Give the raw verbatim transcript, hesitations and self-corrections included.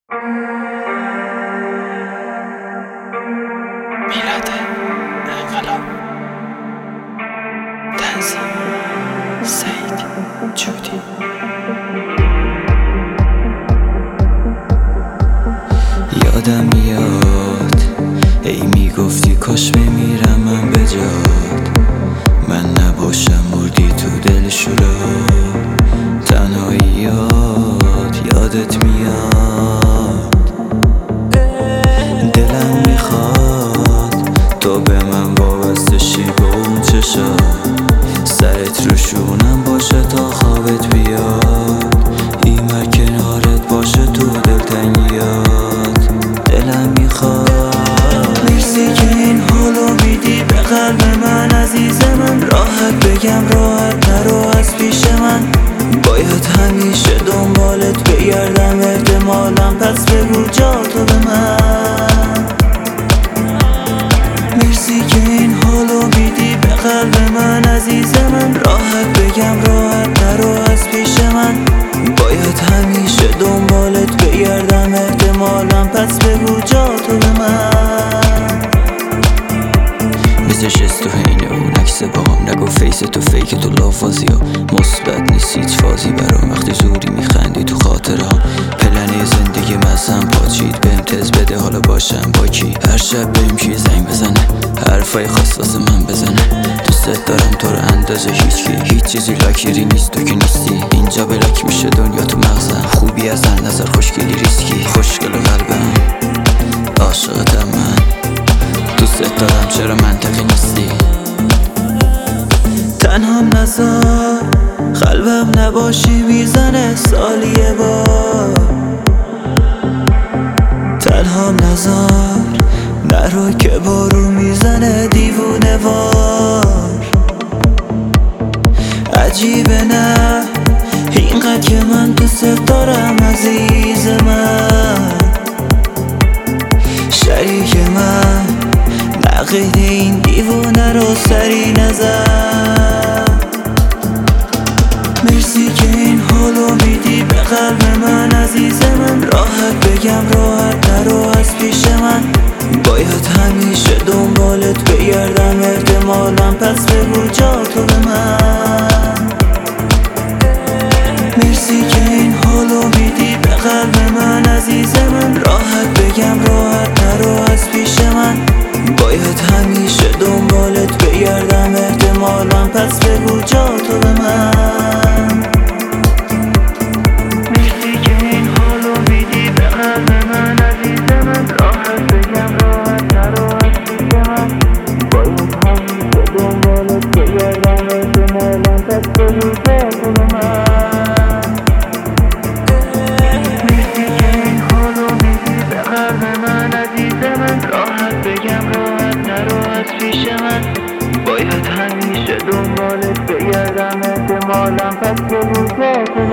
میلاد انقلاب تنظیم سعید جودی. یادم میاد ای میگفتی کاش بمیرم من به جات، من نباشم مردی تو دل شورا. تنهاییات یادت میاد، دلم میخواد تو به من وابسته شی با اون چشا، سرت رو شونم باشه تا خوابت بیاد، ایمر کنارت باشه تو دلتنگیات. دلم میخواد مرسی که این حالو میدی به قلب من عزیز من، راحت بگم راحت نرو از پیش من، باید همیشه دنبالت بگردم احتمالم، پس بگو جا تو به من. مرسی که این حالو میدی به قلب من عزیز من، راحت بگم راحت نرو از پیش من، باید همیشه دنبالت بگردم احتمالم، پس بگو جا تو به من. نشست تو حین اون عکس با هم، نگو فیس تو فیک تو لافازی ها، مثبت نیست هیچ فازی برام، وقتی زوری میخندی تو خاطره ها، پلنه زندگی مزم پاچید، بهم تز بده حالا باشم با کی، هر شب بریم کی زنگ بزنه، حرفای خاص واسه من بزنه، دوست دارم تو رو اندازه هیچکی، هیچ چیزی لاکیری نیست تو که نیستی، اینجا بلاک میشه دنیا تو مغزم، خوبی از هر نظر خوشگلی ریسکی، خوشگل قلبم عاشقتم من، دوست دارم چرا منطقی نیستی. تنهام نذار قلبم نباشی میزنه سالیه بار، تنهام نذار نرو که بارو میزنه دیوونه وار. عجیبه نه اینقدر که من دوست دارم عزیز من، شریک من نقید این دیوونه رو سری نزن. مرسی که این حالو میدی به قلب من عزیز من، راحت بگم راحت نرو از پیش من، باید همیشه دنبالت بگردم احتمالم، پس بگو جا تو به من. مرسی که این حالو میدی به قلب من عزیز من، راحت بگم راحت نرو از پیش من، باید همیشه دنبالت بگردم احتمالم، پس بگو جا تو به من. مرسی که این حالو میدی به قلب من عزیز من، راحت بگم راحت نرو از پیش من، باید همیشه دنبالت بگردم احتمالم، پس بگو جا تو به من. مرسی که این حالو میدی به قلب من عزیز من، راحت بگم راحت نرو از پیش من، باید همیشه دنبالت بگردم احتمالم، پس بگو جا تو